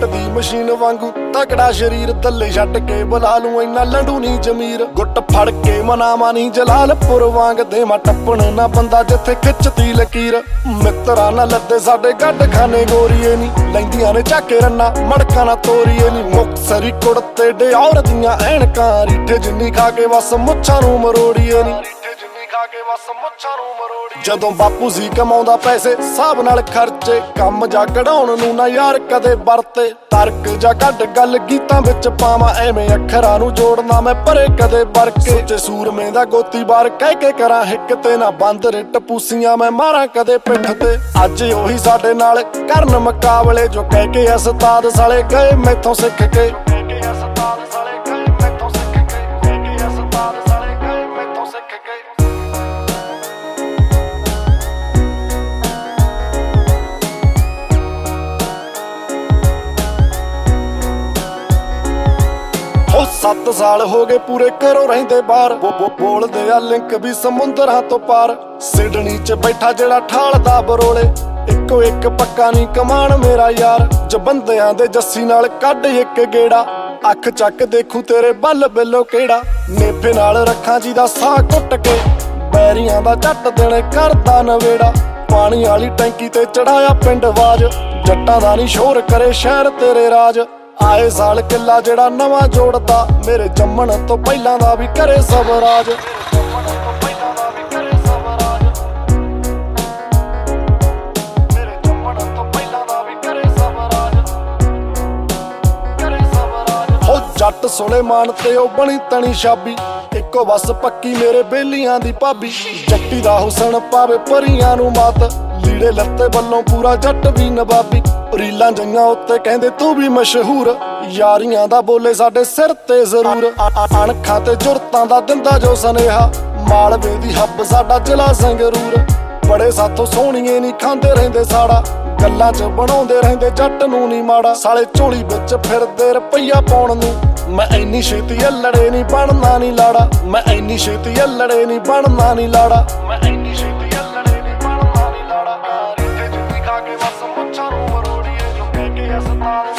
minute ਦੀ machine ਵਾਂਗੂ ਤਕੜਾ ਸ਼ਰੀਰ ਥੱਲੇ ਛੱਡ ਕੇ ਬੁਲਾ ਲੂੰ ਇੰਨਾ ਲੰਡੂ ਨਹੀਂ ਜ਼ਮੀਰ ਗੁੱਟ ਫੜ ਕੇ ਮਨਾਵਾ ਨਹੀਂ ਜਲਾਲਪੁਰ ਵਾਂਗ ਦੇਵਾਂ ਟੱਪਣ ਨਾ ਬੰਦਾ ਜਿੱਥੇ ਖਿੱਚਤੀ ਲਕੀਰ ਮਿੱਤਰਾਂ ਨਾਲ ਲੱਦੇ ਸਾਡੇ ਗੱਡ ਖਾਨੇ ਗੋਰੀਏ ਨਹੀਂ ਲੈਂਦੀਆਂ ਨੇ ਝਾਕੇ ਰੰਨਾ ਮੜਕਾਂ ਨਾ ਤੋਰੀਏ ਨਹੀਂ ਮੁਕਤਸਰੀ ਕੁੜਤੇ ਡਿਓਰ ਦੀਆਂ ਐਨਕਾਂ ਰੀਠੇ ਜਿੰਨੀ ਖਾ ਕੇ ਬਸ ਮੁੱਛਾਂ ਨੂੰ ਮਰੋੜੀਏ ਨਹੀਂ ਜਦੋਂ ਬਾਪੂ ਸੀ ਕਮਾਉਂਦਾ ਪੈਸੇ ਹਿਸਾਬ ਨਾਲ ਖਰਚੇ ਕੰਮ ਜਾ ਕਢਾਉਣ ਨੂੰ ਨਾ ਯਾਰ ਕਦੇ ਵਰਤੇ ਤਰਕ ਜਾ ਕੱਢ ਗੱਲ ਗੀਤਾਂ ਵਿੱਚ ਪਾਵਾਂ ਐਵੇਂ ਅੱਖਰਾਂ ਨੂੰ ਜੋੜਨਾ ਮੈਂ ਪਰੇ ਕਦੇ ਵਰਕੇ ਸੋਚੇ ਸੂਰਮੇ ਦਾ ਗੋਤੀ ਬਾਰ ਕਹਿ ਕੇ ਕਰਾਂ ਹਿੱਕ ਤੇ ਨਾ ਬੰਦ ਰਿੱਟ ਪੂਸੀਆਂ ਮੈਂ ਮਾਰਾਂ ਕਦੇ ਪਿੱਠ ਤੇ ਅੱਜ ਉਹੀ ਸਾਡੇ ਨਾਲ ਕਰਨ ਮੁਕਾਬਲੇ ਜੋ ਕਹਿ ਕੇ ਉਸਤਾਦ ਸਾਲੇ ਗਏ ਮੈਥੋਂ ਸਿੱਖ ਕੇ ਉਹ 7 ਸਾਲ ਹੋ ਗਏ ਪੂਰੇ ਘਰੋਂ ਰਹਿੰਦੇ ਬਾਹਰ ਬੋਲਦੇ ਆ ਲਿੰਕ ਵੀ ਸਮੁੰਦਰਾਂ ਤੋਂ ਪਾਰ ਸਿਡਨੀ 'ਚ ਬੈਠਾ ਜਿਹੜਾ ਠਾਲਦਾ ਬਰੋਲੇ ਇੱਕੋ ਇੱਕ ਪੱਕਾ ਨਹੀਂ ਕਮਾਨ ਮੇਰਾ ਯਾਰ ਜਬੰਦਿਆਂ ਦੇ ਜੱਸੀ ਨਾਲ ਕੱਢ ਇੱਕ ਗੇੜਾ ਅੱਖ ਚੱਕ ਦੇਖੂ ਤੇਰੇ ਬੱਲ ਬਿੱਲੋ ਕਿਹੜਾ ਨੇਫੇ ਨਾਲ ਰੱਖਾਂ ਜੀ ਦਾ ਸਾਹ ਘੁੱਟ ਕੇ ਬੈਰੀਆਂ ਦਾ ਝੱਟ ਦੇਣੇ ਕਰਦਾ ਨਵੇੜਾ ਪਾਣੀ ਵਾਲੀ ਟੈਂਕੀ ਤੇ ਚੜਾਇਆ ਪਿੰਡ ਆਵਾਜ਼ ਜੱਟਾਂ ਦਾ ਨਹੀਂ ਸ਼ੋਰ ਕਰੇ ਸ਼ਹਿਰ ਤੇਰੇ ਰਾਜ ਆਏ ਸਾਲ ਕਿੱਲਾ ਜਿਹੜਾ ਨਵਾਂ ਜੋੜਦਾ ਮੇਰੇ ਜੰਮਣ ਤੋਂ ਪਹਿਲਾਂ ਦਾ ਵੀ ਕਰੇ ਸਵਰਾਜ ਹੋ ਜੱਟ ਸੁਲੇਮਾਨ ਤੇ ਉਹ ਬਣੀ ਤਣੀ ਛਾਬੀ ਇੱਕੋ ਬਸ ਪੱਕੀ ਮੇਰੇ ਬੇਲੀਆਂ ਦੀ ਭਾਬੀ ਜੱਟੀ ਦਾ ਹੁਸਨ ਪਾਵੇ ਪਰੀਆਂ ਨੂੰ ਮਾਤ ਲੀੜੇ ਲੱਤੇ ਵੱਲੋਂ ਪੂਰਾ ਜੱਟ ਵੀ ਨਵਾਬੀ ਰੀਲਾਂ ਜਈਆਂ ਉੱਤੇ ਕਹਿੰਦੇ ਤੂੰ ਵੀ ਮਸ਼ਹੂਰ ਯਾਰੀਆਂ ਦਾ ਬੋਲੇ ਸਾਡੇ ਸਿਰ ਤੇ ਜ਼ਰੂਰ ਅਣਖਾਂ ਤੇ ਜੁਰਤਾਂ ਦਾ ਦਿੰਦਾ ਜੋ ਸੁਨੇਹਾ ਮਾਲਵੇ ਦੀ ਹੱਬ ਸਾਡਾ ਜ਼ਿਲ੍ਹਾ ਸੰਗਰੂਰ ਬੜੇ ਸਾਥੋਂ ਸੋਹਣੀਏ ਨਹੀਂ ਖਾਂਦੇ ਰਹਿੰਦੇ ਸਾੜਾ ਗੱਲਾਂ 'ਚ ਬਣਾਉਂਦੇ ਰਹਿੰਦੇ ਜੱਟ ਨੂੰ ਨਹੀਂ ਮਾੜਾ ਸਾਲੇ ਝੋਲੀ ਵਿੱਚ ਫਿਰਦੇ ਰੁਪਈਆ ਪਾਉਣ ਨੂੰ ਮੈਂ ਇੰਨੀ ਛੇਤੀ ਅਲੜੇ ਨਹੀਂ ਬਣਨਾ ਨਹੀਂ ਲਾੜਾ ਮੈਂ ਇੰਨੀ ਛੇਤੀ ਅਲੜੇ ਨਹੀਂ ਬਣਨਾ ਨਹੀਂ ਲਾੜਾ ਮੈਂ ਇੰਨੀ ਛੇਤੀ ਅਲੜੇ ਨਹੀਂ ਬਣਨਾ ਨਹੀਂ ਲਾੜਾ ਰੀਠੇ ਜਿੰਨੀ ਖਾ ਕੇ ਬਸ ਮੁੱਛਾਂ ਨੂੰ ਮਰੋੜੀਏ ਜੋ ਕਹਿ ਕੇ ਉਸਤਾਦ